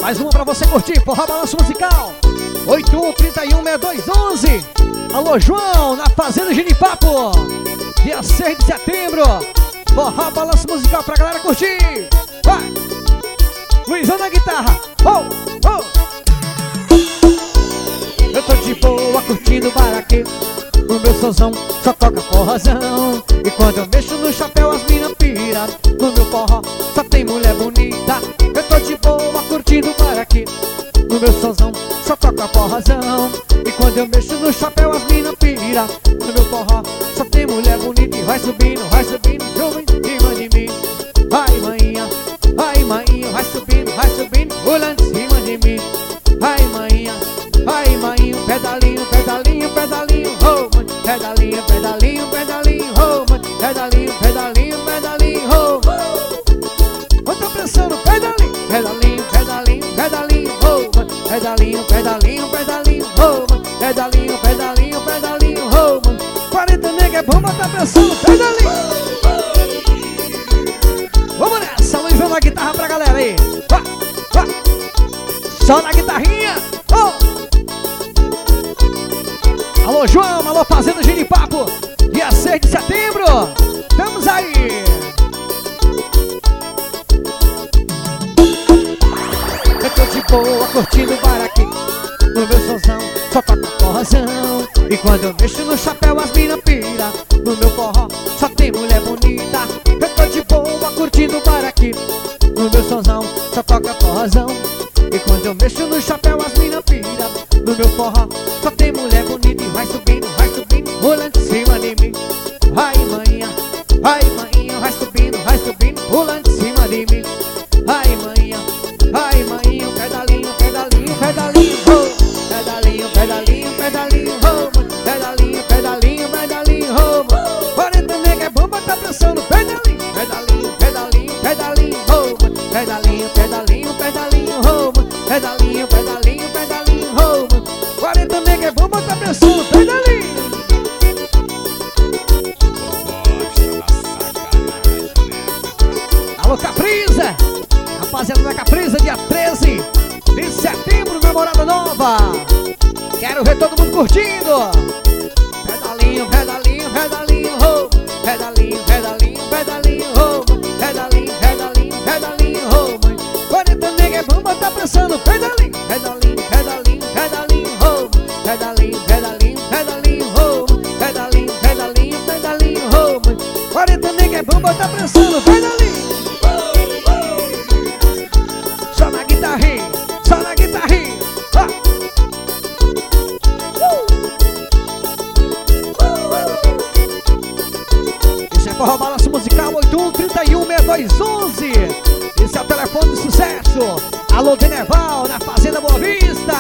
Mais uma pra você curtir, forró balanço musical 81316211. Alô João, na Fazenda Genipapo, dia 6 de setembro. Forró balanço musical pra galera curtir. Vai! Luizão na guitarra. Oh, oh. Eu tô de boa curtindo o baraque, o meu sonzão só toca forrozão. E quando eu mexo no chapéu as mina pira. No meu forró só tem mulher bonita. Eu tô de boa curtindo o baraque, o meu sonzão só toca forrozão. E quando eu mexo no chapéu as mina pira. No meu forró só tem mulher bonita. E vai subindo, jovem, em cima de mim. Vai maninha, vai subindo, pulando em cima de mim. Vai maninha, pedalinho, pedalinho, pedalinho, oh, mãe. Pedalinho, pedalinho, pedalinho, oh, mãe. Pedalinho, pedalinho, pedalinho, oh. Eu tô pensando, pedalinho, pedalinho, pedalinho, pedalinho, oh, mãe. Pedalinho, pedalinho, pedalinho, oh, mãe. Pedalinho, pedalinho, pedalinho, oh, mãe. 40 nega é bomba, tá pensando, pedalinho. Vamos nessa, Luizão na guitarra pra galera aí. Vai, vai. Só na guitarrinha, oh. Alô João, alô Fazenda Genipapo, dia 6 de setembro. Estamos aí. Eu tô de boa curtindo o baraque, no meu sonzão só toca forrozão. E quando eu mexo no chapéu as mina pira. No meu forró só tem mulher bonita. Eu tô de boa curtindo o baraque, no meu sonzão só toca forrozão. E quando eu mexo no chapéu as mina pira. No meu forró só tem mulher bonita. E vai subindo, pulando em cima de mim. Vai maninha, vai subindo, pulando em cima de mim. Vai maninha, pedalinho, pedalinho, pedalinho, oh. Pedalinho, pedalinho, pedalinho, oh. Pedalinho, pedalinho, pedalinho, oh. 40 nega é bomba, tá pensando, pedalinho, pedalinho, pedalinho, pedalinho, oh. Pedalinho, pedalinho, pedalinho, oh. Pedalinho, pedalinho, pedalinho, oh. 40 nega é bomba, tá pensando, pedalinho. Alô Capriza, rapaziada da Capriza, dia 13 de setembro, namorada nova. Quero ver todo mundo curtindo. Pedalinho, pedalinho, pedalinho, oh. Pedalinho, pedalinho, pedalinho, oh. Pedalinho, pedalinho, pedalinho, oh. 40 nega é bomba, tá pensando, pedalinho, pedalinho, pedalinho, pedalinho, oh. Pedalinho, pedalinho, pedalinho, oh. Pedalinho, pedalinho, pedalinho, oh. 40 nega é bomba, tá pensando, pedalinho. Só na guitarrinha, só na guitarrinha, ah. Isso é forró balanço musical 81316211. Esse é o telefone de sucesso. Alô Deneval, na Fazenda Boa Vista.